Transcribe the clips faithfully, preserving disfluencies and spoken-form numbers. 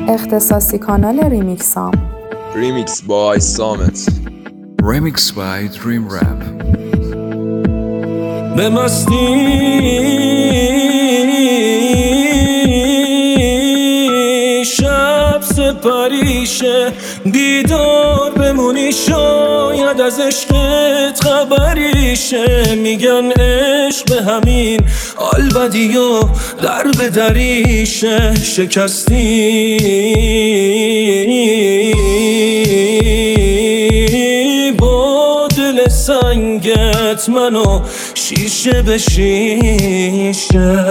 اختصاصی کانال ریمیکسام. ریمیکس بای سامت. ریمیکس بای دریم رپ. به مستی شب سپریشه، بیدار بمونی شاید از عشقت خبریشه. میگن عشق به همین آلبدی و در به دریشه. شکستی با دل سنگت منو شیشه به شیشه.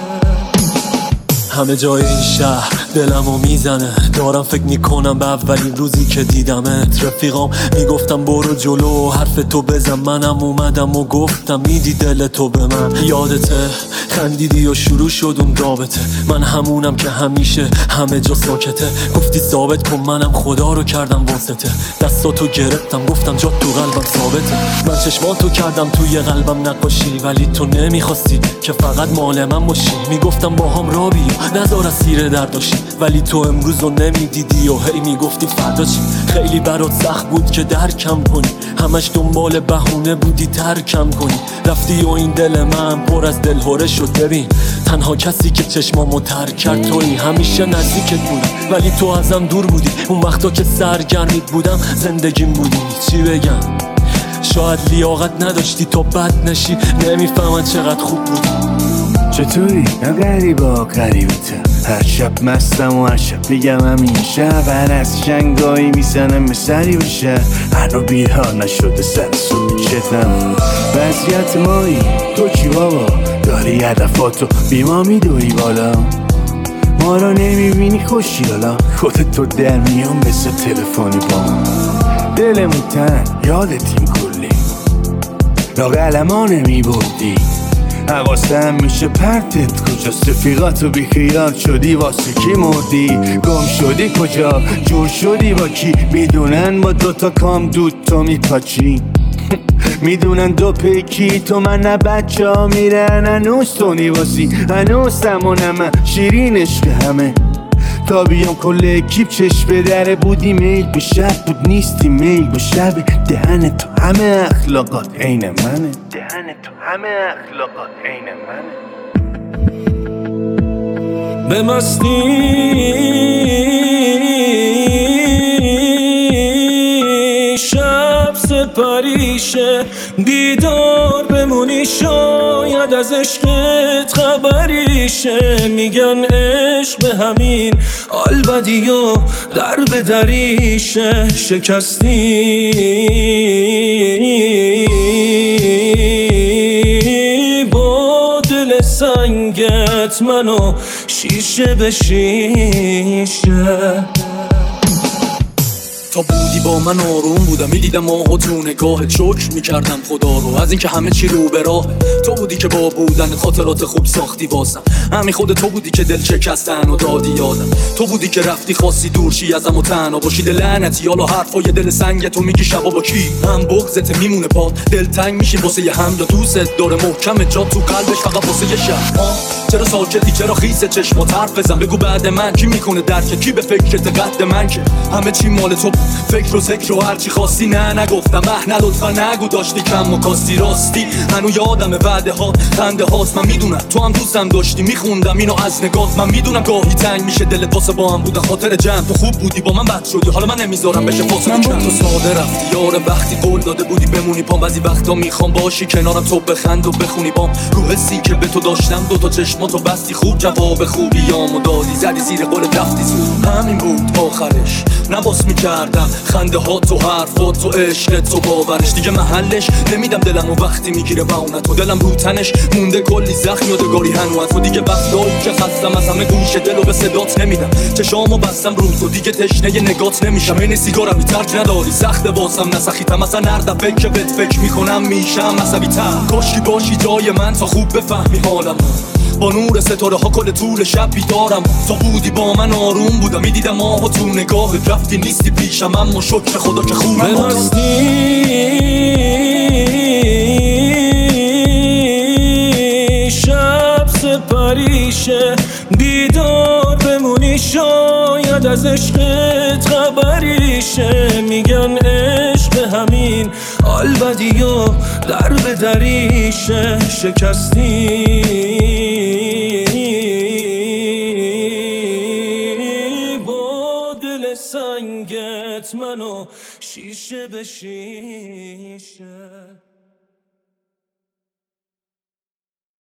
همه جای این شهر دلمو میزنه، دارم فکر میکنم به اولین روزی که دیدمت. رفیقام میگفتم برو جلو حرف تو بزن، منم اومدم و گفتم میدی دل تو به من. یادته خندیدی و شروع شد اون رابطه، من همونم که همیشه همه جا ساکته. گفتی ثابت کن منم خدا رو کردم واسطه، دستاتو گرفتم گفتم جا تو قلبم ثابته. من چشماتو کردم توی قلبم نقاشی، ولی تو نمیخواستی که فقط مال من باشی. میگفتم با هم را بیا نذار اسیر درد باشی، ولی تو امروز رو نمیدیدی و هی میگفتی فردا چی. خیلی برات سخت بود که درکم کنی، همش دنبال بهونه بودی ترکم کنی. رفتی و این دل من پر از دلهوره شد. ببین تنها کسی که چشمامو ترک کرد تویی. همیشه نزدیکت بودم ولی تو ازم دور بودی. اون وقتا که سرگرمیت بودم زندگیم بودی. چی بگم شاید لیاقت نداشتی تا بد نشی، نمیفهمن چقدر خوب بودی. چطوری؟ نه غریبا غریبته، هر شب مستم و هر شب بگم همین شب. هر از شنگایی میزنم به سری بشه، هر رو بیدار نشده سر سوچتم. وضعیت مایی تو چی بابا؟ داری هدفاتو بی ما میدوی بالا، ما رو نمیبینی خوشی حالا. خودت تو در میان مثل تلفنی با من، دلمون تن یادتیم کلی لاغل ما نمیبردی. حواسم میشه پرتت کجاست، رفیقاتو بیخیال شدی واسه کی مردی. گم شدی کجا جور شدی با کی، میدونن با دوتا کام دود تو میپاچی. میدونن دو پیکی تو من نه بچه ها میرن هنوز تو نیوازی. هنوز سمانم شیرین عشق همه، تا بیام کل اکیب چشم به دره. بودی میل به شب بود نیستی میل به شب. دهن تو همه اخلاقات عین منه، دهن تو همه اخلاقات عین منه. به مستی شب سپریشه، بیدار بمونی شاید از عشقت خبریشه. میگن عشق به همین آلبدی و در به دریشه. شکستی با دل سنگت منو شیشه به شیشه. تا بودی با من آروم بودم، میدیدم ماها تو نگاهت، شکر میکردم خدا رو از اینکه همه چی رو به راه. تو بودی که با بودن خاطرات خوب ساختی واسم، همین خود تو بودی که دل شکستن و دادی یادم. تو بودی که رفتی خواستی دورشی ازم و تنها باشی. دل لعنتی حالا حرفای دل سنگ تو میگی شبا با کی. هم بغضت میمونه پا دل تنگ میشی واسه یه هم، یا دوست داره محکم جا تو قلبش فقط واسه یه شب. چرا ساکتی چرا خیسه چشمات حرف بزن، بگو بعد من کی میکنه درک، کی به فکرت قد من که همه چی مال تو. فکر و ذکر و هرچی خواستی نه نگفتم اه نه لطفا نگو، داشتی کم و کاستی راستی. هنو یادم وعده ها خنده هاست، من میدونم تو هم دوستم داشتی، میخوندم اینو از نگات. من میدونم گاهی تنگ میشه دلت واسه با هم بودن خاطر جمع. تو خوب بودی با من بد شدی حالا من نمیذارم بشه فاصله کم. تو ساده رفتی یار وقتی قول داده بودی بمونی پام، بعضی وقتا میخوام باشی کنارم تو بخند و بخونی بام. رو حسی که به تو داشتم دوتا چشماتو بستی خوب، جواب خوبیامو دادی زدی زیر قولت رفتی زود. همین بود آخرش نباس میکردم خنده ها تو حرفات تو عشق تو باورش. دیگه محلش نمیدم دلمو وقتی میگیره و اونت و دلم رو تنش مونده کلی زخم یادگاری هنوز. و دیگه وقتایی که خستم از همه گوش دلو به صدات نمیدم، چشامو بستم رو تو دیگه تشنه نگات نمیشم. این سیگارم ترک نداری سخته واسم نسخیتم، اصلا هر دفعه که بهت فکر میکنم میشم عصبی تر. کاشکی باشی جای من تا خوب بفهمی حالم، با نور ستاره ها کل طول شب بیدارم. تو بودی با من آروم بودم، میدیدم آها تو نگاهت رفتی نیستی پیشم، اما شکر خدا که خوبم. به مستی شب سپریشه، بیدار بمونی شاید از عشقت خبریشه، میگن عشق همین البدی و در به دریشه. شکستی با دل سنگت منو شیشه به شیشه.